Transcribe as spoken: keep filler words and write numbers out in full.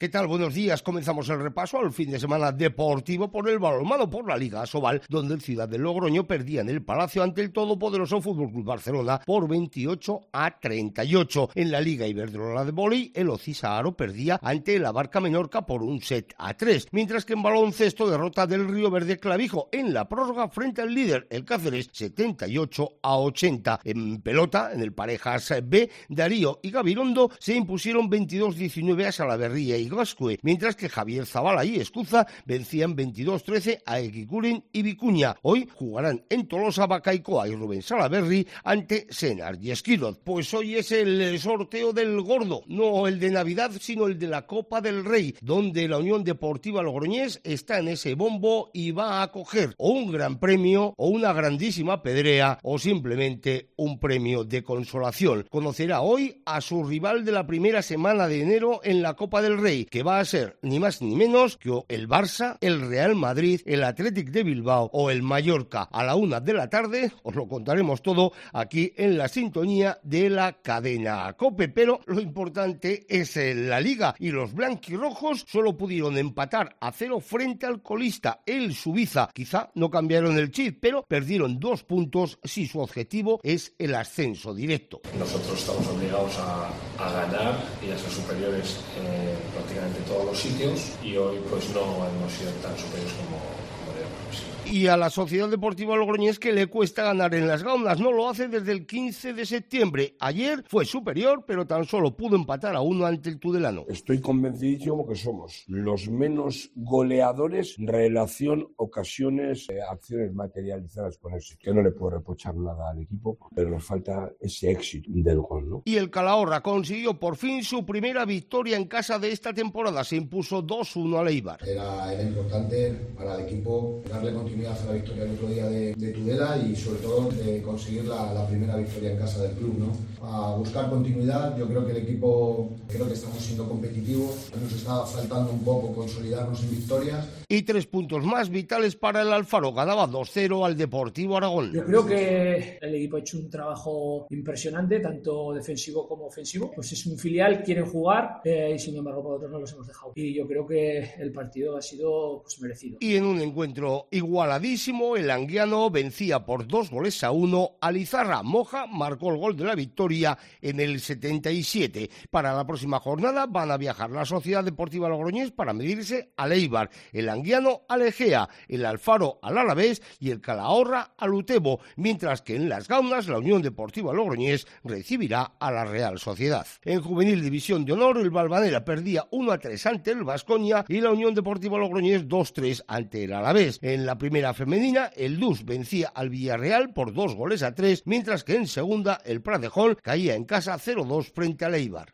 ¿Qué tal? Buenos días. Comenzamos el repaso al fin de semana deportivo por el balonmano por la Liga Asobal, donde el Ciudad de Logroño perdía en el Palacio ante el todopoderoso F C Barcelona por veintiocho a treinta y ocho. En la Liga Iberdrola de vóley, el Ocisa Aro perdía ante el Abarca Menorca por un set a tres, mientras que en baloncesto derrota del Río Verde Clavijo en la prórroga frente al líder, el Cáceres, setenta y ocho a ochenta. En pelota, en el Parejas B, Darío y Gabirondo se impusieron veintidós diecinueve a Salaverría y Gascue, mientras que Javier Zavala y Escuza vencían veintidós trece a Eguiguren y Vicuña. Hoy jugarán en Tolosa Bacaicoa y Rubén Salaverry ante Senar y Esquirot. Pues hoy es el sorteo del gordo, no el de Navidad, sino el de la Copa del Rey, donde la Unión Deportiva Logroñés está en ese bombo y va a coger o un gran premio, o una grandísima pedrea, o simplemente un premio de consolación. Conocerá hoy a su rival de la primera semana de enero en la Copa del Rey, que va a ser ni más ni menos que el Barça, el Real Madrid, el Athletic de Bilbao o el Mallorca. A la una de la tarde os lo contaremos todo aquí en la sintonía de la cadena COPE, pero lo importante es la Liga, y los blanquirrojos solo pudieron empatar a cero frente al colista, el Subiza. Quizá no cambiaron el chip, pero perdieron dos puntos si su objetivo es el ascenso directo. Nosotros estamos obligados a, a ganar y a ser superiores eh, prácticamente todos los sitios, y hoy pues no hemos sido tan superiores como, como debemos. Y a la Sociedad Deportiva Logroñés, que le cuesta ganar en las Gaunas, no lo hace desde el quince de septiembre. Ayer fue superior, pero tan solo pudo empatar a uno ante el Tudelano. Estoy convencidísimo que somos los menos goleadores en relación, ocasiones, eh, acciones materializadas con éxito. Que no le puedo reprochar nada al equipo, pero nos falta ese éxito del gol, ¿no? Y el Calahorra consiguió por fin su primera victoria en casa de esta temporada. Se impuso dos uno al Eibar. Era, era importante para el equipo darle continuidad a la victoria el otro día de, de Tudela, y sobre todo de conseguir la, la primera victoria en casa del club, ¿no? A buscar continuidad. Yo creo que el equipo, creo que estamos siendo competitivos, nos está faltando un poco consolidarnos en victorias. Y tres puntos más vitales para el Alfaro, ganaba dos cero al Deportivo Aragón. Yo creo que el equipo ha hecho un trabajo impresionante, tanto defensivo como ofensivo. Pues es un filial, quieren jugar, eh, y sin embargo nosotros no los hemos dejado. Y yo creo que el partido ha sido pues merecido. Y en un encuentro igualadísimo, el Anguiano vencía por dos goles a uno a Lizarra. Moja marcó el gol de la victoria en el setenta y siete. Para la próxima jornada van a viajar la Sociedad Deportiva Logroñés para medirse al Eibar, el Anguiano al Egea, el Alfaro al Alavés y el Calahorra al Utebo, mientras que en las Gaunas la Unión Deportiva Logroñés recibirá a la Real Sociedad. En Juvenil División de Honor, el Valvanera perdía uno a tres ante el Baskonia y la Unión Deportiva Logroñés dos tres ante el Alavés. En la primera femenina, el Dus vencía al Villarreal por dos goles a tres, mientras que en segunda el Pradejón caía en casa cero dos frente al Eibar.